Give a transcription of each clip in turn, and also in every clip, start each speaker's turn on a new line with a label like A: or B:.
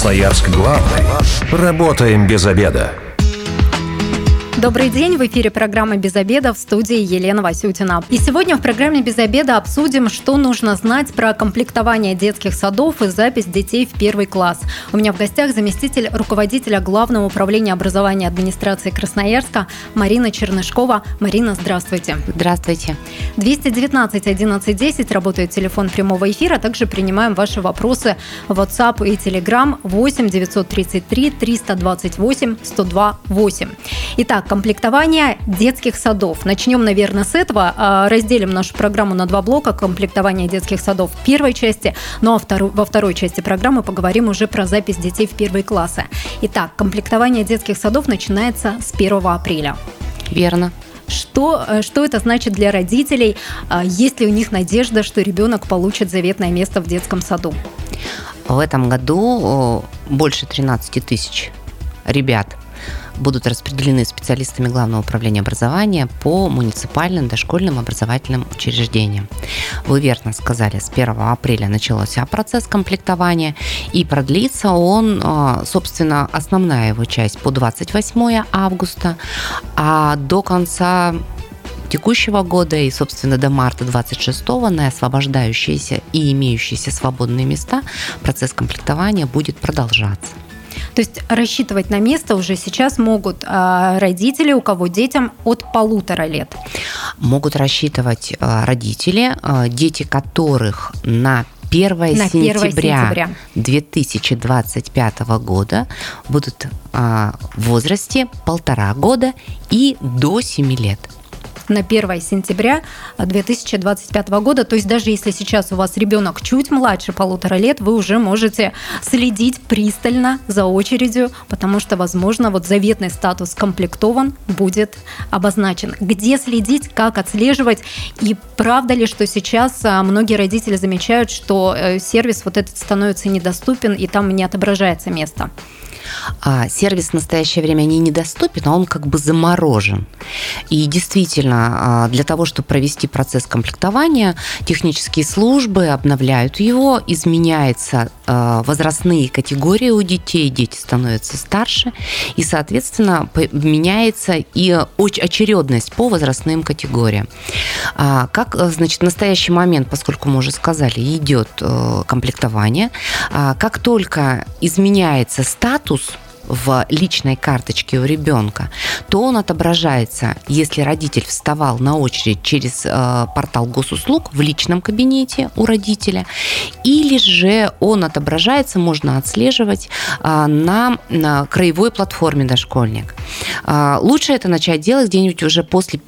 A: Красноярск главный. Работаем без обеда.
B: Добрый день, в эфире программа «Без обеда», в студии Елена Васютина. И сегодня в программе «Без обеда» обсудим, что нужно знать про комплектование детских садов и запись детей в первый класс. У меня в гостях заместитель руководителя Главного управления образования администрации Красноярска Марина Чернышкова. Марина, здравствуйте.
C: Здравствуйте.
B: 219 11 10 работает телефон прямого эфира. Также принимаем ваши вопросы в WhatsApp и Telegram 8 933 328 102 8. Итак, комплектование детских садов. Начнем, наверное, с этого. Разделим нашу программу на два блока. Комплектование детских садов в первой части, ну а во второй части программы поговорим уже про запись детей в первые классы. Итак, комплектование детских садов начинается с 1 апреля.
C: Верно.
B: Что это значит для родителей? Есть ли у них надежда, что ребенок получит заветное место в детском саду?
C: В этом году больше 13 тысяч ребят будут распределены специалистами Главного управления образования по муниципальным дошкольным образовательным учреждениям. Вы верно сказали, с 1 апреля начался процесс комплектования, и продлится он, собственно, основная его часть по 28 августа, а до конца текущего года и, собственно, до марта 26-го на освобождающиеся и имеющиеся свободные места процесс комплектования будет продолжаться.
B: То есть рассчитывать на место уже сейчас могут родители, у кого детям от 1,5 лет.
C: Могут рассчитывать родители, дети которых на 1 сентября 2025 года будут в возрасте 1,5 года и до 7 лет.
B: На 1 сентября 2025 года. То есть даже если сейчас у вас ребенок чуть младше 1,5 лет, вы уже можете следить пристально за очередью, потому что, возможно, вот заветный статус комплектован будет обозначен. Где следить, как отслеживать, и правда ли, что сейчас многие родители замечают, что сервис вот этот становится недоступен, и там не отображается место?
C: Сервис в настоящее время недоступен, а он как бы заморожен. И действительно, для того, чтобы провести процесс комплектования, технические службы обновляют его, изменяются возрастные категории у детей, дети становятся старше, и, соответственно, меняется и очередность по возрастным категориям. Как, значит, в настоящий момент, поскольку мы уже сказали, идет комплектование, как только изменяется статус в личной карточке у ребенка, то он отображается, если родитель вставал на очередь через портал госуслуг в личном кабинете у родителя, или же он отображается, можно отслеживать на краевой платформе «Дошкольник». Лучше это начать делать где-нибудь уже после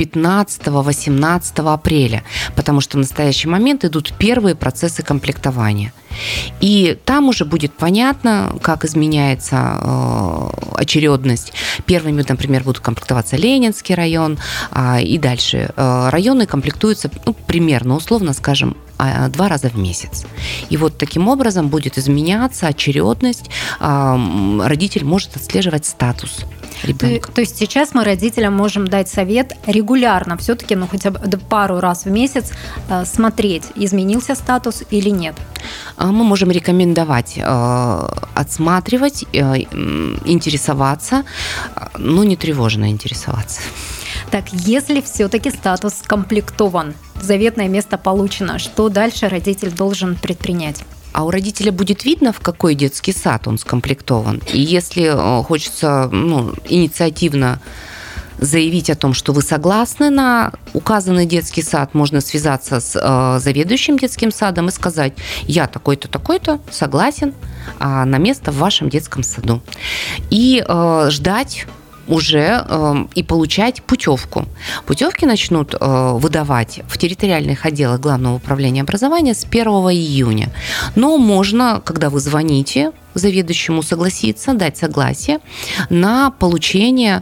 C: 15-18 апреля, потому что в настоящий момент идут первые процессы комплектования. И там уже будет понятно, как изменяется очередность. Первыми, например, будут комплектоваться Ленинский район, и дальше районы комплектуются примерно, условно скажем, 2 раза в месяц. И вот таким образом будет изменяться очередность, родитель может отслеживать статус ребенка.
B: То есть сейчас мы родителям можем дать совет регулярно, все-таки, хотя бы пару раз в месяц смотреть, изменился статус или нет.
C: Мы можем рекомендовать отсматривать, интересоваться, но не тревожно интересоваться.
B: Так, если все-таки статус комплектован, заветное место получено, что дальше родитель должен предпринять?
C: А у родителя будет видно, в какой детский сад он скомплектован. И если хочется инициативно заявить о том, что вы согласны на указанный детский сад, можно связаться с заведующим детским садом и сказать: я такой-то, такой-то согласен на место в вашем детском саду. И ждать уже и получать путевку. Путевки начнут выдавать в территориальных отделах Главного управления образования с 1 июня. Но можно, когда вы звоните заведующему, согласиться, дать согласие на получение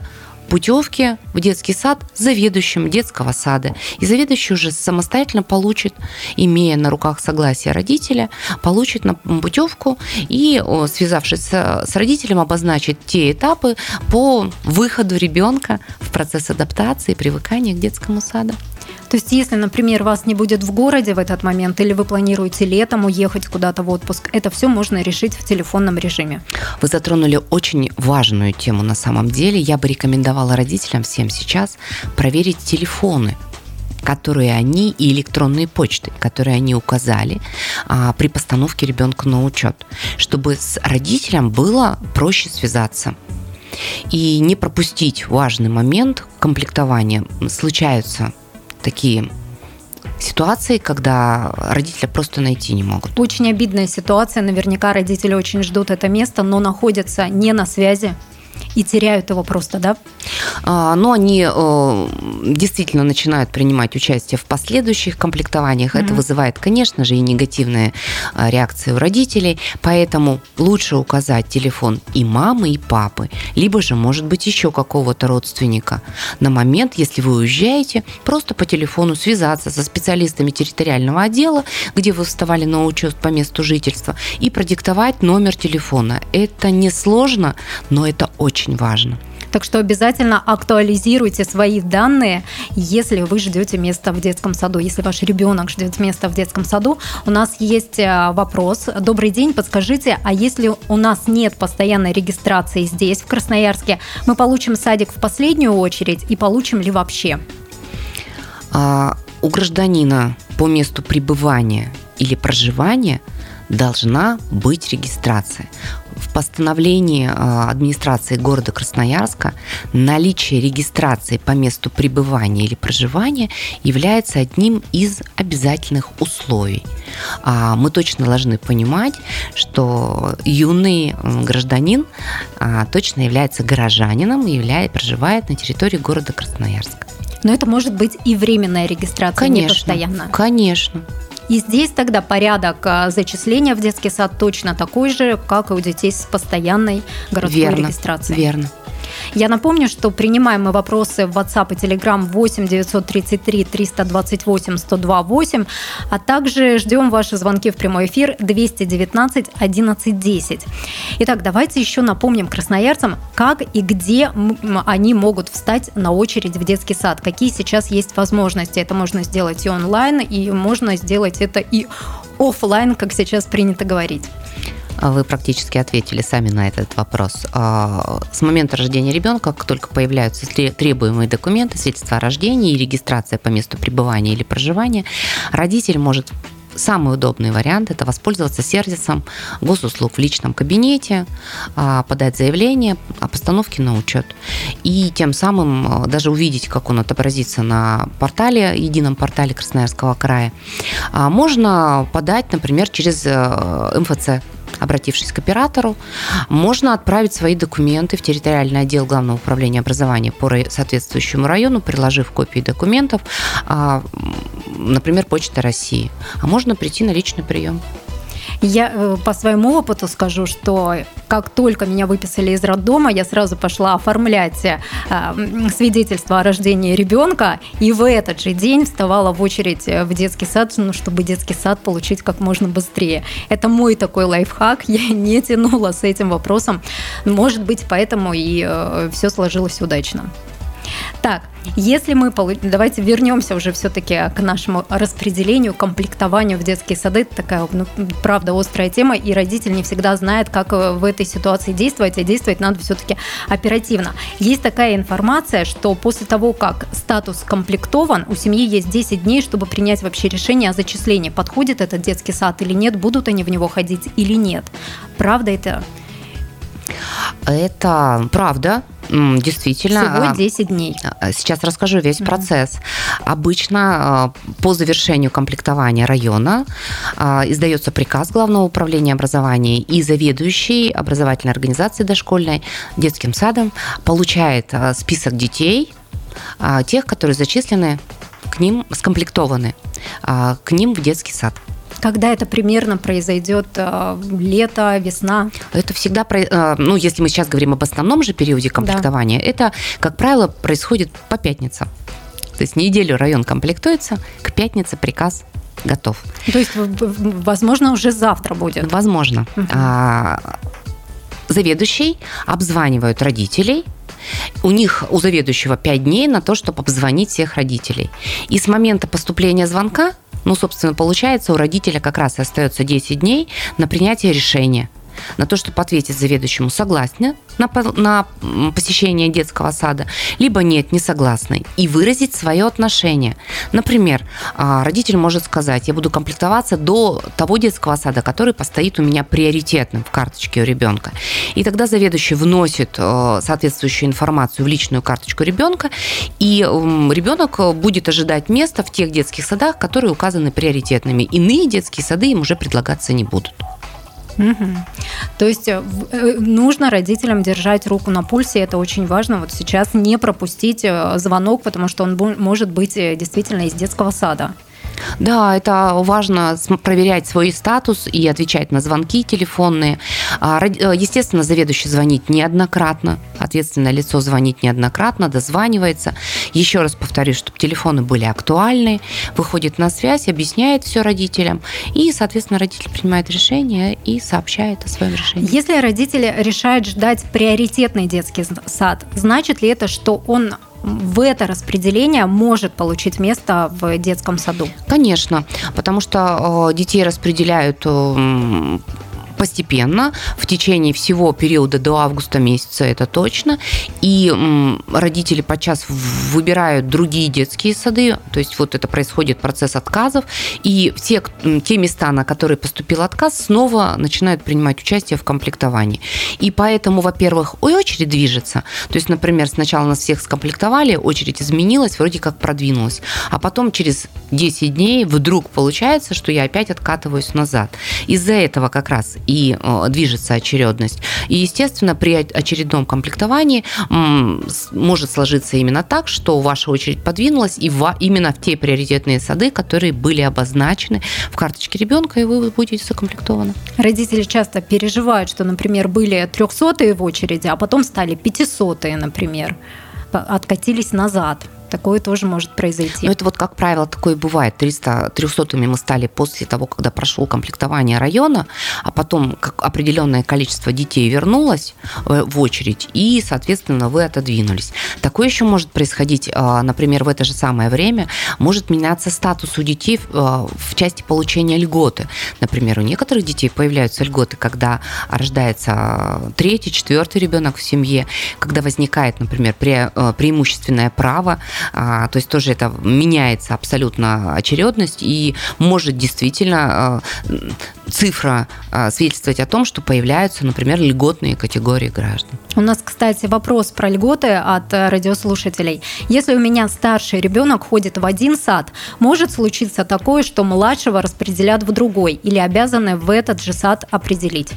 C: путевки в детский сад заведующим детского сада. И заведующий уже самостоятельно получит, имея на руках согласие родителя, получит путевку и, связавшись с родителем, обозначит те этапы по выходу ребенка в процесс адаптации и привыкания к детскому саду.
B: То есть, если, например, вас не будет в городе в этот момент, или вы планируете летом уехать куда-то в отпуск, это все можно решить в телефонном режиме.
C: Вы затронули очень важную тему на самом деле. Я бы рекомендовала родителям всем сейчас проверить телефоны, которые они, и электронные почты, которые они указали при постановке ребенка на учет, чтобы с родителем было проще связаться. И не пропустить важный момент комплектования. Случаются такие ситуации, когда родители просто найти не могут.
B: Очень обидная ситуация. Наверняка родители очень ждут это место, но находятся не на связи и теряют его просто, да?
C: Но они действительно начинают принимать участие в последующих комплектованиях. Это вызывает, конечно же, и негативные реакции у родителей. Поэтому лучше указать телефон и мамы, и папы, либо же, может быть, еще какого-то родственника. На момент, если вы уезжаете, просто по телефону связаться со специалистами территориального отдела, где вы вставали на учет по месту жительства, и продиктовать номер телефона. Это несложно, но это очень важно.
B: Так что обязательно актуализируйте свои данные, если вы ждете места в детском саду. Если ваш ребенок ждет места в детском саду, у нас есть вопрос. Добрый день, подскажите, а если у нас нет постоянной регистрации здесь, в Красноярске, мы получим садик в последнюю очередь и получим ли вообще?
C: У гражданина по месту пребывания или проживания должна быть регистрация. В постановлении администрации города Красноярска наличие регистрации по месту пребывания или проживания является одним из обязательных условий. Мы точно должны понимать, что юный гражданин точно является горожанином и проживает на территории города Красноярска.
B: Но это может быть и временная регистрация,
C: конечно,
B: не постоянная.
C: Конечно.
B: И здесь тогда порядок зачисления в детский сад точно такой же, как и у детей с постоянной городской регистрацией.
C: Верно.
B: Я напомню, что принимаем мы вопросы в WhatsApp и Telegram 8 933 328 102 8, а также ждем ваши звонки в прямой эфир 219 11 10. Итак, давайте еще напомним красноярцам, как и где они могут встать на очередь в детский сад. Какие сейчас есть возможности. Это можно сделать и онлайн, и можно сделать это и офлайн, как сейчас принято говорить.
C: Вы практически ответили сами на этот вопрос. С момента рождения ребенка, как только появляются требуемые документы, свидетельство о рождении и регистрация по месту пребывания или проживания, родитель может... Самый удобный вариант – это воспользоваться сервисом госуслуг в личном кабинете, подать заявление о постановке на учет. И тем самым даже увидеть, как он отобразится на портале, едином портале Красноярского края. Можно подать, например, через МФЦ. Обратившись к оператору, можно отправить свои документы в территориальный отдел Главного управления образования по соответствующему району, приложив копии документов, например, Почта России. А можно прийти на личный прием.
B: Я по своему опыту скажу, что как только меня выписали из роддома, я сразу пошла оформлять свидетельство о рождении ребенка, и в этот же день вставала в очередь в детский сад, чтобы детский сад получить как можно быстрее. Это мой такой лайфхак, я не тянула с этим вопросом. Может быть, поэтому и все сложилось удачно. Так, если мы... Давайте вернемся уже все-таки к нашему распределению, комплектованию в детские сады. Это такая, правда, острая тема, и родитель не всегда знает, как в этой ситуации действовать, а действовать надо все-таки оперативно. Есть такая информация, что после того, как статус комплектован, у семьи есть 10 дней, чтобы принять вообще решение о зачислении. Подходит этот детский сад или нет, будут они в него ходить или нет. Правда это?
C: Это правда. Действительно.
B: Всего 10 дней.
C: Сейчас расскажу весь процесс. Обычно по завершению комплектования района издается приказ Главного управления образования, и заведующий образовательной организацией дошкольной детским садом получает список детей, тех, которые зачислены к ним, скомплектованы к ним в детский сад.
B: Когда это примерно произойдет? Лето, весна?
C: Это всегда, если мы сейчас говорим об основном же периоде комплектования, это, как правило, происходит по пятницам. То есть неделю район комплектуется, к пятнице приказ готов.
B: То есть, возможно, уже завтра будет?
C: Возможно. Заведующий обзванивают родителей. У заведующего 5 дней на то, чтобы обзвонить всех родителей. И с момента поступления звонка, собственно, получается, у родителя как раз и остается 10 дней на принятие решения. На то, чтобы ответить заведующему согласны на посещение детского сада, либо нет, не согласны, и выразить свое отношение. Например, родитель может сказать: я буду комплектоваться до того детского сада, который постоит у меня приоритетным в карточке у ребенка. И тогда заведующий вносит соответствующую информацию в личную карточку ребенка, и ребенок будет ожидать места в тех детских садах, которые указаны приоритетными. Иные детские сады им уже предлагаться не будут.
B: Угу. То есть нужно родителям держать руку на пульсе, это очень важно. Вот сейчас не пропустить звонок, потому что он может быть действительно из детского сада.
C: Да, это важно проверять свой статус и отвечать на звонки телефонные. Естественно, заведующий звонит неоднократно, ответственное лицо звонит неоднократно, дозванивается. Еще раз повторюсь, чтобы телефоны были актуальны, выходит на связь, объясняет все родителям, и, соответственно, родитель принимает решение и сообщает о своем решении.
B: Если родители решают ждать приоритетный детский сад, значит ли это, что он в это распределение может получить место в детском саду?
C: Конечно, потому что детей распределяют постепенно, в течение всего периода до августа месяца, это точно. И родители подчас выбирают другие детские сады, то есть вот это происходит процесс отказов, и те места, на которые поступил отказ, снова начинают принимать участие в комплектовании. И поэтому, во-первых, очередь движется, то есть, например, сначала нас всех скомплектовали, очередь изменилась, вроде как продвинулась, а потом через 10 дней вдруг получается, что я опять откатываюсь назад. Из-за этого как раз и движется очередность. И, естественно, при очередном комплектовании может сложиться именно так, что ваша очередь подвинулась и именно в те приоритетные сады, которые были обозначены в карточке ребенка, и вы будете закомплектованы.
B: Родители часто переживают, что, например, были 300-е в очереди, а потом стали 500-е, например, откатились назад. Такое тоже может произойти.
C: Но это вот, как правило, такое бывает. 300-ми мы стали после того, когда прошло комплектование района, а потом определенное количество детей вернулось в очередь, и, соответственно, вы отодвинулись. Такое еще может происходить, например, в это же самое время может меняться статус у детей в части получения льготы. Например, у некоторых детей появляются льготы, когда рождается 3-й, 4-й ребенок в семье, когда возникает, например, преимущественное право. То есть тоже это меняется абсолютно очередность, и может действительно цифра свидетельствовать о том, что появляются, например, льготные категории граждан.
B: У нас, кстати, вопрос про льготы от радиослушателей. Если у меня старший ребенок ходит в один сад, может случиться такое, что младшего распределят в другой или обязаны в этот же сад определить?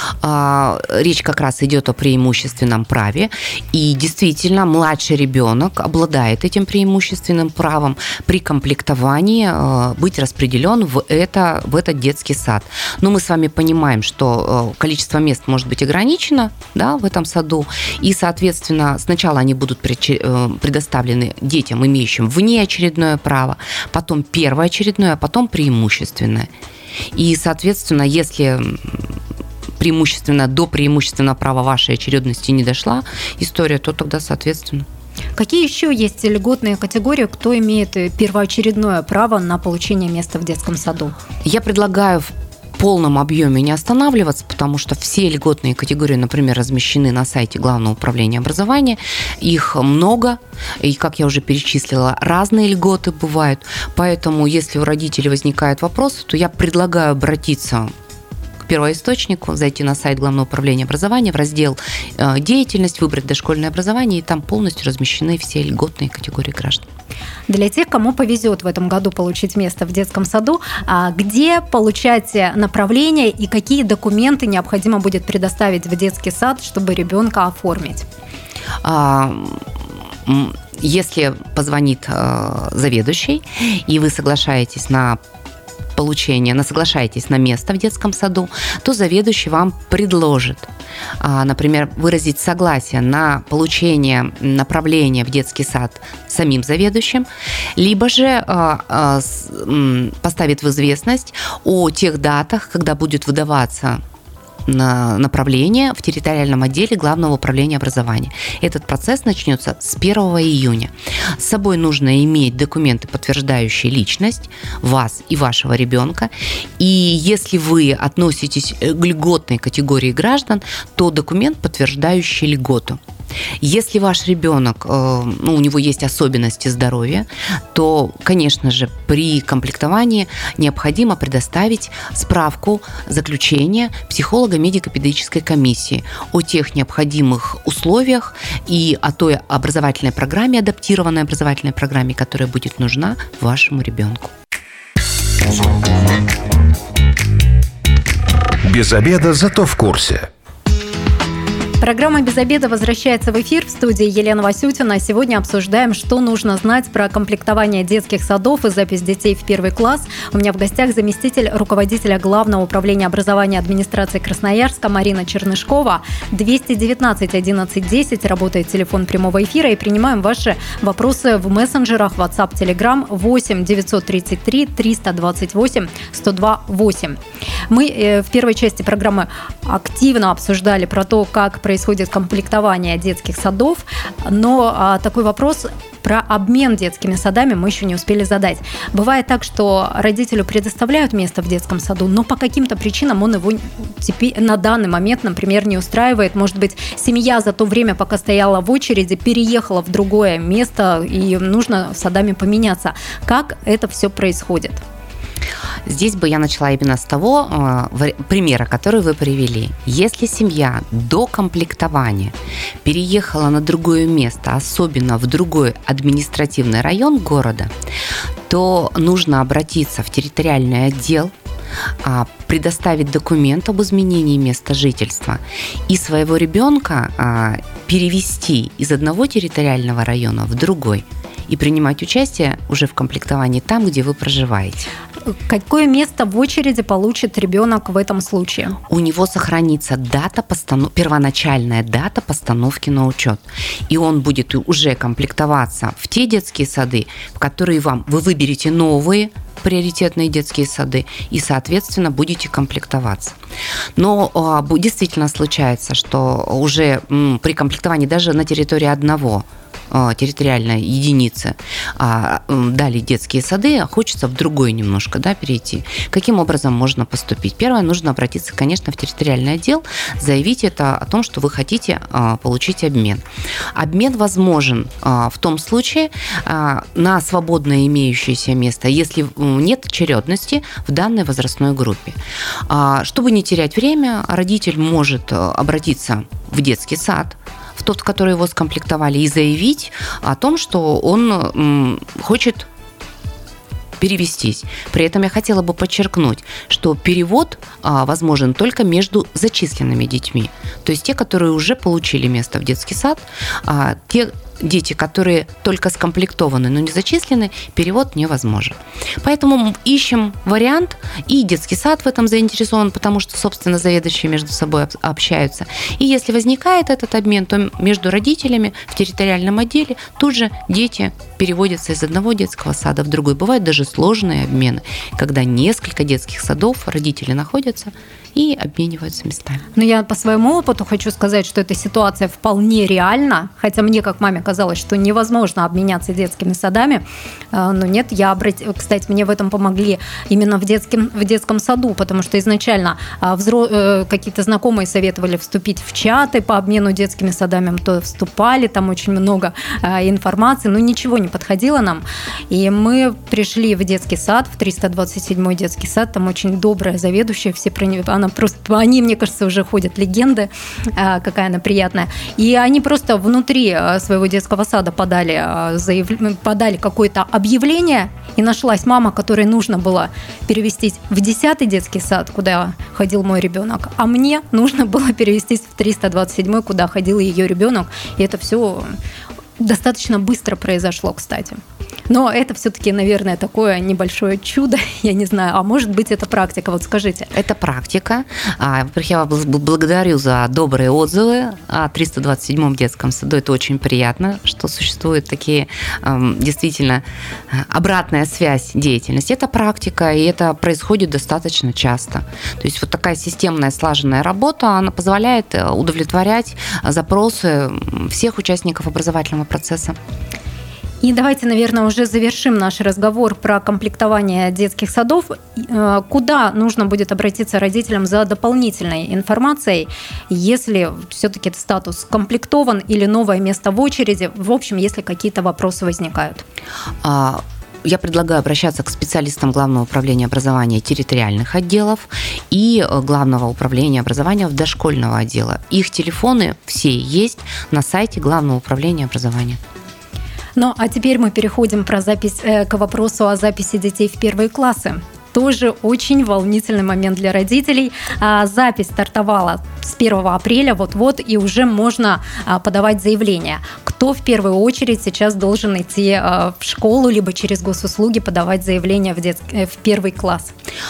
C: Речь как раз идет о преимущественном праве, и действительно младший ребенок обладает этим преимущественным правом при комплектовании быть распределен в этот детский сад. Но мы с вами понимаем, что количество мест может быть ограничено, да, в этом саду, и, соответственно, сначала они будут предоставлены детям, имеющим внеочередное право, потом первоочередное, а потом преимущественное. И, соответственно, если до преимущественного права вашей очередности не дошла история, то тогда, соответственно.
B: Какие еще есть льготные категории, кто имеет первоочередное право на получение места в детском саду? Я
C: предлагаю в полном объеме не останавливаться, потому что все льготные категории, например, размещены на сайте Главного управления образования. Их много, и, как я уже перечислила, разные льготы бывают. Поэтому, если у родителей возникают вопросы, то я предлагаю обратиться к первоисточнику, зайти на сайт Главного управления образования, в раздел «Деятельность», выбрать дошкольное образование, и там полностью размещены все льготные категории граждан.
B: Для тех, кому повезет в этом году получить место в детском саду, где получать направление и какие документы необходимо будет предоставить в детский сад, чтобы ребенка оформить?
C: Если позвонит заведующий, и вы соглашаетесь на получения, соглашаетесь на место в детском саду, то заведующий вам предложит, например, выразить согласие на получение направления в детский сад самим заведующим, либо же поставит в известность о тех датах, когда будет выдаваться направление в территориальном отделе Главного управления образования. Этот процесс начнется с 1 июня. С собой нужно иметь документы, подтверждающие личность вас и вашего ребенка. И если вы относитесь к льготной категории граждан, то документ, подтверждающий льготу. Если ваш ребенок, у него есть особенности здоровья, то, конечно же, при комплектовании необходимо предоставить справку, заключение психолого-медико-педагогической комиссии о тех необходимых условиях и о той образовательной программе, адаптированной образовательной программе, которая будет нужна вашему ребенку.
A: Без обеда, зато в курсе.
B: Программа «Без обеда» возвращается в эфир. В студии Елена Васютина. Сегодня обсуждаем, что нужно знать про комплектование детских садов и запись детей в первый класс. У меня в гостях заместитель руководителя Главного управления образования администрации Красноярска Марина Чернышкова. 219 11 10 работает телефон прямого эфира. И принимаем ваши вопросы в мессенджерах WhatsApp, Telegram 8 933 328 102 8. Мы в первой части программы активно обсуждали про то, как происходит комплектование детских садов, но такой вопрос про обмен детскими садами мы еще не успели задать. Бывает так, что родителю предоставляют место в детском саду, но по каким-то причинам он его теперь, на данный момент, например, не устраивает. Может быть, семья за то время, пока стояла в очереди, переехала в другое место, и нужно садами поменяться. Как это все происходит?
C: Здесь бы я начала именно с того примера, который вы привели. Если семья до комплектования переехала на другое место, особенно в другой административный район города, то нужно обратиться в территориальный отдел, предоставить документ об изменении места жительства и своего ребенка перевести из одного территориального района в другой и принимать участие уже в комплектовании там, где вы проживаете.
B: Какое место в очереди получит ребенок в этом случае?
C: У него сохранится первоначальная дата постановки на учет. И он будет уже комплектоваться в те детские сады, в которые вы выберете новые приоритетные детские сады и, соответственно, будете комплектоваться. Но действительно случается, что уже при комплектовании даже на территории одного территориальной единицы дали детские сады, а хочется в другой немножко перейти. Каким образом можно поступить? Первое, нужно обратиться, конечно, в территориальный отдел, заявить это о том, что вы хотите получить обмен. Обмен возможен в том случае на свободное имеющееся место, если нет очередности в данной возрастной группе. Чтобы не терять время, родитель может обратиться в детский сад, в тот, в который его скомплектовали, и заявить о том, что он хочет перевестись. При этом я хотела бы подчеркнуть, что перевод возможен только между зачисленными детьми. То есть те, которые уже получили место в детский сад, те дети, которые только скомплектованы, но не зачислены, перевод невозможен. Поэтому ищем вариант, и детский сад в этом заинтересован, потому что, собственно, заведующие между собой общаются. И если возникает этот обмен, то между родителями в территориальном отделе тут же дети переводятся из одного детского сада в другой. Бывают даже сложные обмены, когда несколько детских садов родители находятся и обмениваются местами.
B: Но я по своему опыту хочу сказать, что эта ситуация вполне реальна, хотя мне, как маме, казалось, что невозможно обменяться детскими садами, но нет, кстати, мне в этом помогли именно в детском саду, потому что изначально какие-то знакомые советовали вступить в чаты по обмену детскими садами, мы то вступали, там очень много информации, но ничего не подходило нам, и мы пришли в детский сад, в 327-й детский сад, там очень добрая заведующая, все про нее, они, мне кажется, уже ходят легенды, какая она приятная. И они просто внутри своего детского сада подали какое-то объявление, и нашлась мама, которой нужно было перевестись в 10-й детский сад, куда ходил мой ребенок, а мне нужно было перевестись в 327-й, куда ходил ее ребенок. И это все достаточно быстро произошло, кстати. Но это все-таки, наверное, такое небольшое чудо, я не знаю, а может быть, это практика, вот скажите.
C: Это практика. Во-первых, я вас благодарю за добрые отзывы о 327-м детском саду. Это очень приятно, что существуют такие действительно обратная связь деятельности. Это практика, и это происходит достаточно часто. То есть вот такая системная, слаженная работа, она позволяет удовлетворять запросы всех участников образовательного процесса.
B: И давайте, наверное, уже завершим наш разговор про комплектование детских садов. Куда нужно будет обратиться родителям за дополнительной информацией, если все-таки этот статус комплектован или новое место в очереди? В общем, если какие-то вопросы возникают.
C: Я предлагаю обращаться к специалистам Главного управления образования территориальных отделов и Главного управления образования дошкольного отдела. Их телефоны все есть на сайте Главного управления образования.
B: Ну, а теперь мы переходим к вопросу о записи детей в первые классы. Тоже очень волнительный момент для родителей. Запись стартовала с 1 апреля, вот-вот, и уже можно подавать заявление. Кто в первую очередь сейчас должен идти в школу, либо через госуслуги подавать заявление в первый класс?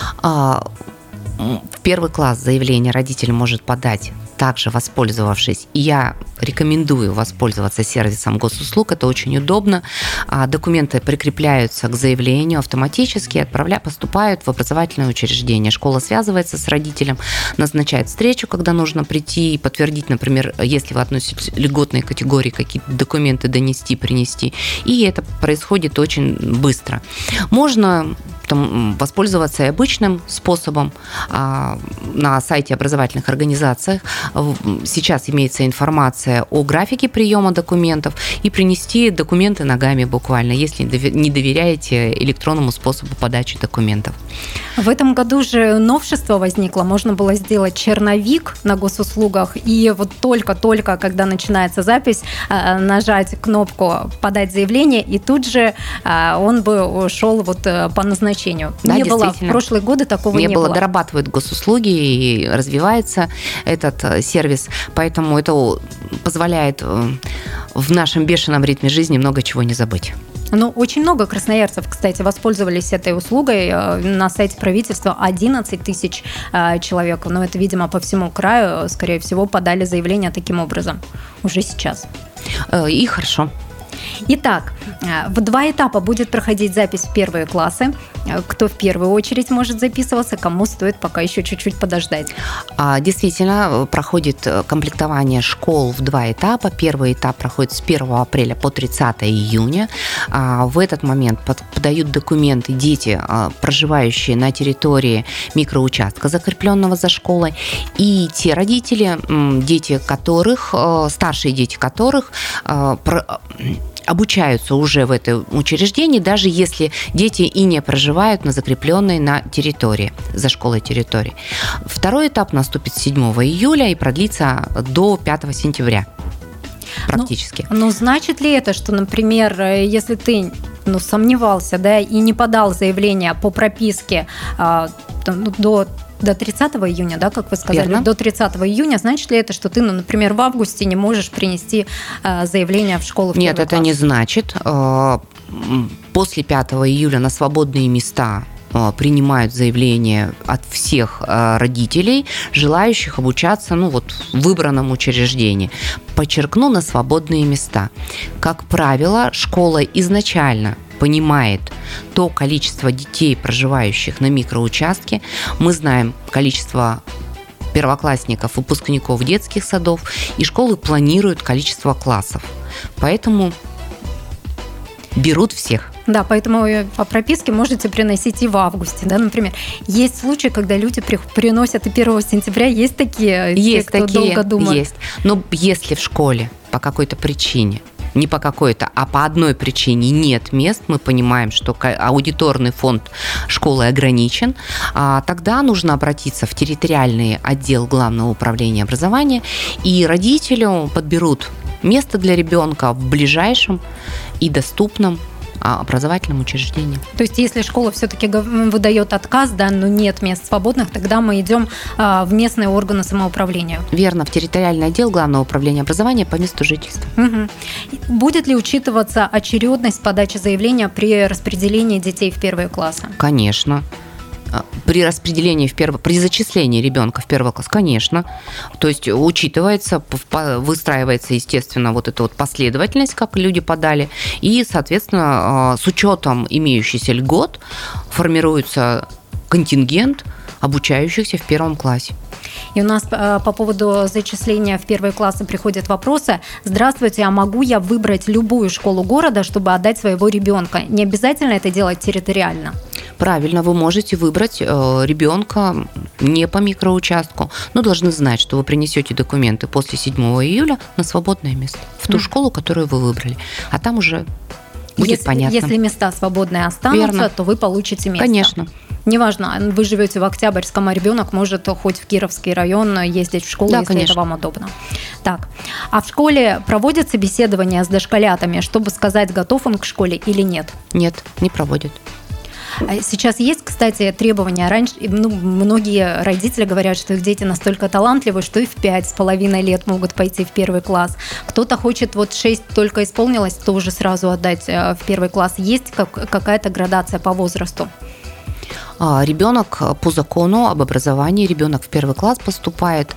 C: В первый класс заявление родитель может подать, также воспользовавшись, и я рекомендую воспользоваться сервисом госуслуг, это очень удобно. Документы прикрепляются к заявлению автоматически, поступают в образовательное учреждение. Школа связывается с родителем, назначает встречу, когда нужно прийти и подтвердить, например, если вы относитесь к льготной категории, какие-то документы донести, принести. И это происходит очень быстро. Можно воспользоваться и обычным способом. На сайте образовательных организаций сейчас имеется информация о графике приема документов, и принести документы ногами буквально, если не доверяете электронному способу подачи документов.
B: В этом году же новшество возникло. Можно было сделать черновик на госуслугах, и вот только-только, когда начинается запись, нажать кнопку «Подать заявление», и тут же он бы шел по назначению.
C: Да,
B: не было в прошлые годы, такого не было.
C: Дорабатывают госуслуги и развивается этот сервис, поэтому это позволяет в нашем бешеном ритме жизни много чего не забыть.
B: Ну, очень много красноярцев, кстати, воспользовались этой услугой. На сайте правительства 11 тысяч человек. Но это, видимо, по всему краю, скорее всего, подали заявление таким образом уже сейчас.
C: И хорошо.
B: Итак, в 2 этапа будет проходить запись в первые классы. Кто в первую очередь может записываться, кому стоит пока еще чуть-чуть подождать?
C: Действительно, проходит комплектование школ в 2 этапа. Первый этап проходит с 1 апреля по 30 июня. В этот момент подают документы дети, проживающие на территории микроучастка, закрепленного за школой, и те родители, старшие дети которых обучаются уже в этом учреждении, даже если дети и не проживают на закрепленной на территории, за школой территории. Второй этап наступит 7 июля и продлится до 5 сентября. Практически.
B: Но значит ли это, что, например, если ты сомневался, да, и не подал заявление по прописке до 30 июня, да, как вы сказали,
C: Верно.
B: До 30 июня, значит ли это, что ты, например, в августе не можешь принести заявление в школу?
C: Нет, это не значит. После 5 июля на свободные места принимают заявления от всех родителей, желающих обучаться в выбранном учреждении. Подчеркну, на свободные места. Как правило, школа изначально понимает то количество детей, проживающих на микроучастке. Мы знаем количество первоклассников, выпускников детских садов, и школы планируют количество классов. Поэтому берут всех.
B: Да, поэтому по прописке можете приносить и в августе, да, например. Есть случаи, когда люди приносят и 1 сентября, есть такие, кто долго думает.
C: Есть. Но если в школе по какой-то причине, не по какой-то, а по одной причине нет мест, мы понимаем, что аудиторный фонд школы ограничен, тогда нужно обратиться в территориальный отдел Главного управления образования, и родителю подберут место для ребенка в ближайшем и доступном образовательным учреждениям.
B: То есть, если школа все-таки выдает отказ, да, но нет мест свободных, тогда мы идем в местные органы самоуправления.
C: Верно, в территориальный отдел Главного управления образования по месту жительства.
B: Угу. Будет ли учитываться очередность подачи заявления при распределении детей в первые классы?
C: Конечно. При распределении при зачислении ребенка в первый класс, конечно. То есть учитывается, выстраивается, естественно, вот эта вот последовательность, как люди подали, и, соответственно, с учетом имеющихся льгот формируется контингент обучающихся в первом классе.
B: И у нас по поводу зачисления в первые классы приходят вопросы. Здравствуйте, а могу я выбрать любую школу города, чтобы отдать своего ребенка? Не обязательно это делать территориально?
C: Правильно, вы можете выбрать ребенка не по микроучастку, но должны знать, что вы принесете документы после 7 июля на свободное место, в ту школу, которую вы выбрали. А там уже будет понятно.
B: Если места свободные останутся,
C: Верно.
B: то вы получите место.
C: Конечно.
B: Неважно, вы живете в Октябрьском, а ребенок может хоть в Кировский район ездить в школу,
C: да,
B: если
C: конечно.
B: это вам удобно. Так, а в школе проводят собеседования с дошколятами, чтобы сказать, готов он к школе или нет?
C: Нет, не проводят.
B: Сейчас есть, кстати, требования. Раньше многие родители говорят, что их дети настолько талантливы, что и в 5,5 лет могут пойти в первый класс. Кто-то хочет, 6 только исполнилось, тоже сразу отдать в первый класс. Есть какая-то градация по возрасту?
C: Ребенок по закону об образовании, ребенок в первый класс поступает,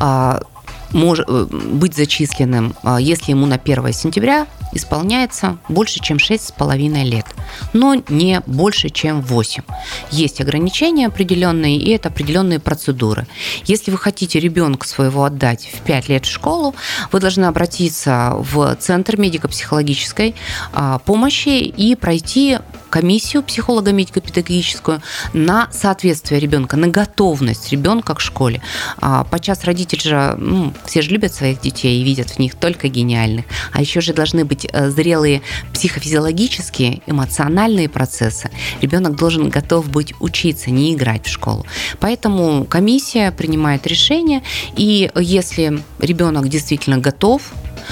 C: может быть зачисленным, если ему на 1 сентября исполняется больше, чем 6,5 лет, но не больше, чем 8. Есть ограничения определенные, и это определенные процедуры. Если вы хотите ребенка своего отдать в 5 лет в школу, вы должны обратиться в Центр медико-психологической помощи и пройти комиссию психолого-медико-педагогическую на соответствие ребенка, на готовность ребенка к школе. Подчас родители же, все же любят своих детей и видят в них только гениальных, а еще же должны быть зрелые психофизиологические, эмоциональные процессы. Ребенок должен готов быть учиться, не играть в школу. Поэтому комиссия принимает решение, и если ребенок действительно готов,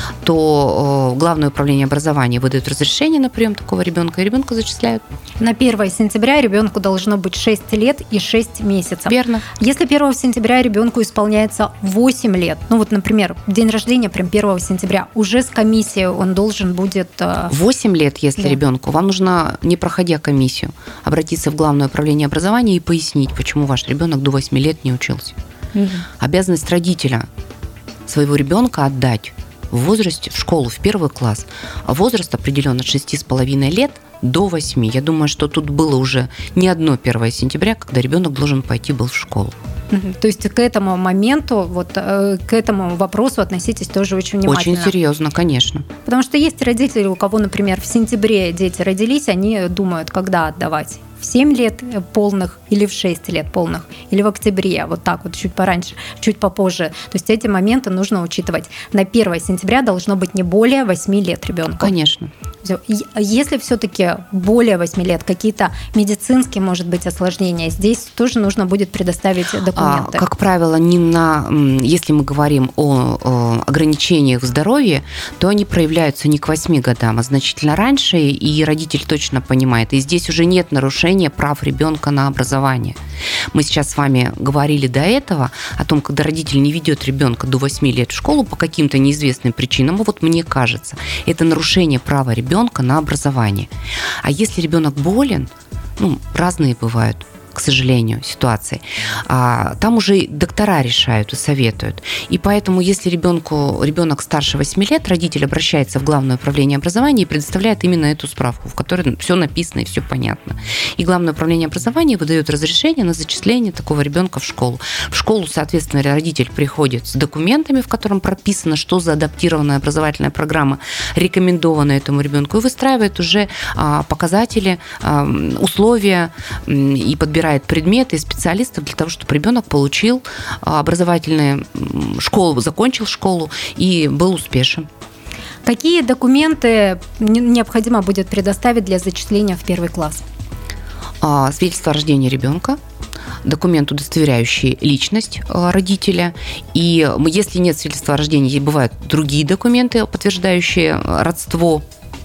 C: то Главное управление образования выдает разрешение на прием такого ребенка, и ребенка зачисляют.
B: На 1 сентября ребенку должно быть 6 лет и 6 месяцев.
C: Верно.
B: Если 1 сентября ребенку исполняется 8 лет, например, день рождения прям 1 сентября, уже с комиссией он должен будет...
C: 8 лет, если ребенку, вам нужно, не проходя комиссию, обратиться в Главное управление образования и пояснить, почему ваш ребенок до 8 лет не учился. Угу. Обязанность родителя своего ребенка отдать в возрасте в школу, в 1 класс. А возраст определен от 6,5 лет до 8. Я думаю, что тут было уже не одно 1 сентября, когда ребенок должен пойти был в школу.
B: То есть к этому моменту, к этому вопросу относитесь тоже очень внимательно.
C: Очень серьезно, конечно.
B: Потому что есть родители, у кого, например, в сентябре дети родились, они думают, когда отдавать. В 7 лет полных или в 6 лет полных, или в октябре, чуть пораньше, чуть попозже. То есть эти моменты нужно учитывать. На 1 сентября должно быть не более 8 лет ребенку.
C: Конечно.
B: Если все-таки более 8 лет, какие-то медицинские, может быть, осложнения, здесь тоже нужно будет предоставить документы.
C: Как правило, если мы говорим о ограничениях в здоровье, то они проявляются не к 8 годам, а значительно раньше, и родитель точно понимает. И здесь уже нет нарушения прав ребенка на образование. Мы сейчас с вами говорили до этого о том, когда родитель не ведет ребенка до 8 лет в школу по каким-то неизвестным причинам, мне кажется, это нарушение права ребенка на образование. А если ребенок болен, разные бывают, к сожалению, ситуации, там уже доктора решают и советуют. И поэтому, если ребенок старше 8 лет, родитель обращается в Главное управление образования и предоставляет именно эту справку, в которой все написано и все понятно. И Главное управление образования выдает разрешение на зачисление такого ребенка в школу. В школу, соответственно, родитель приходит с документами, в котором прописано, что за адаптированная образовательная программа рекомендована этому ребенку, и выстраивает уже показатели, условия и подбирает предметы и специалистов для того, чтобы ребенок получил образовательную школу, закончил школу и был успешен.
B: Какие документы необходимо будет предоставить для зачисления в 1 класс?
C: Свидетельство о рождении ребенка, документ, удостоверяющий личность родителя. И если нет свидетельства о рождении, бывают другие документы, подтверждающие родство.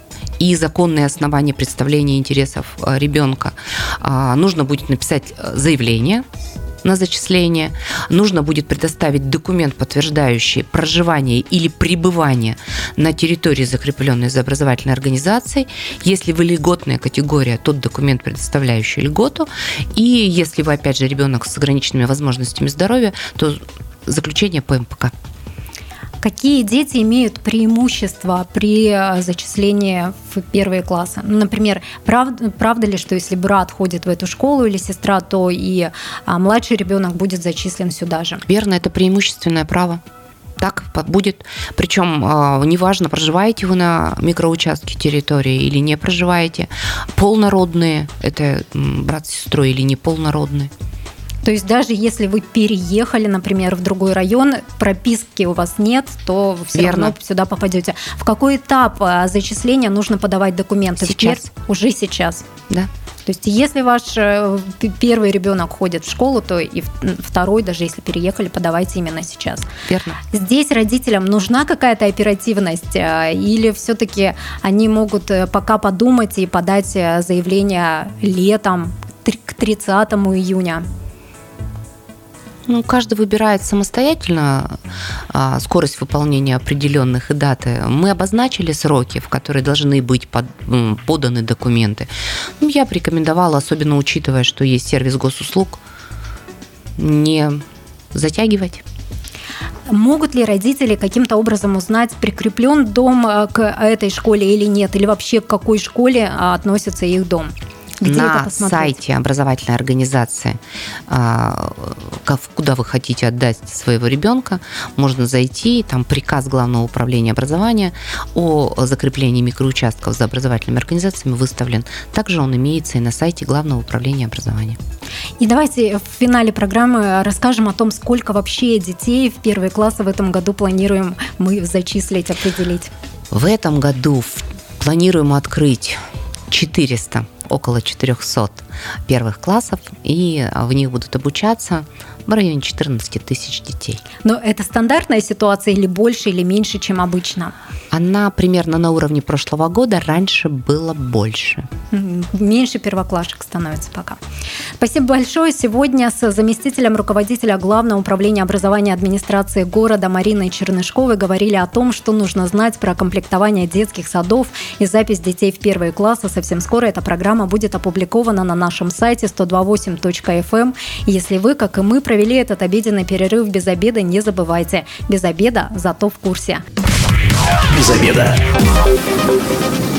C: и законные основания представления интересов ребенка, нужно будет написать заявление на зачисление, нужно будет предоставить документ, подтверждающий проживание или пребывание на территории, закрепленной за образовательной организацией. Если вы льготная категория, тот документ, предоставляющий льготу. И если вы, опять же, ребенок с ограниченными возможностями здоровья, то заключение по МПК.
B: Какие дети имеют преимущество при зачислении в первые классы? Например, правда ли, что если брат ходит в эту школу или сестра, то и младший ребенок будет зачислен сюда же?
C: Верно, это преимущественное право. Так будет. Причем неважно, проживаете вы на микроучастке территории или не проживаете. Полнородные, это брат с сестрой или не полнородные.
B: То есть даже если вы переехали, например, в другой район, прописки у вас нет, то вы все равно сюда попадете. В какой этап зачисления нужно подавать документы?
C: Сейчас.
B: Уже сейчас?
C: Да.
B: То есть если ваш первый ребенок ходит в школу, то и второй, даже если переехали, подавайте именно сейчас.
C: Верно.
B: Здесь родителям нужна какая-то оперативность, или все-таки они могут пока подумать и подать заявление летом, к 30 июня?
C: Каждый выбирает самостоятельно скорость выполнения определенных и даты. Мы обозначили сроки, в которые должны быть поданы документы. Я бы рекомендовала, особенно учитывая, что есть сервис госуслуг, не затягивать.
B: Могут ли родители каким-то образом узнать, прикреплен дом к этой школе или нет, или вообще к какой школе относится их дом? Где
C: на сайте образовательной организации, куда вы хотите отдать своего ребенка, можно зайти, там приказ Главного управления образования о закреплении микроучастков за образовательными организациями выставлен. Также он имеется и на сайте Главного управления образования.
B: И давайте в финале программы расскажем о том, сколько вообще детей в первые классы в этом году планируем мы зачислить, определить.
C: В этом году планируем открыть около 400 первых классов, и в них будут обучаться в районе 14 тысяч детей.
B: Но это стандартная ситуация или больше, или меньше, чем обычно?
C: Она примерно на уровне прошлого года, раньше было больше.
B: Меньше первоклашек становится пока. Спасибо большое. Сегодня с заместителем руководителя Главного управления образования администрации города Мариной Чернышковой говорили о том, что нужно знать про комплектование детских садов и запись детей в первые классы. Совсем скоро эта программа будет опубликована на нашем сайте 128.fm. Если вы, как и мы, провели этот обеденный перерыв без обеда, не забывайте. Без обеда, зато в курсе.
A: Без обеда.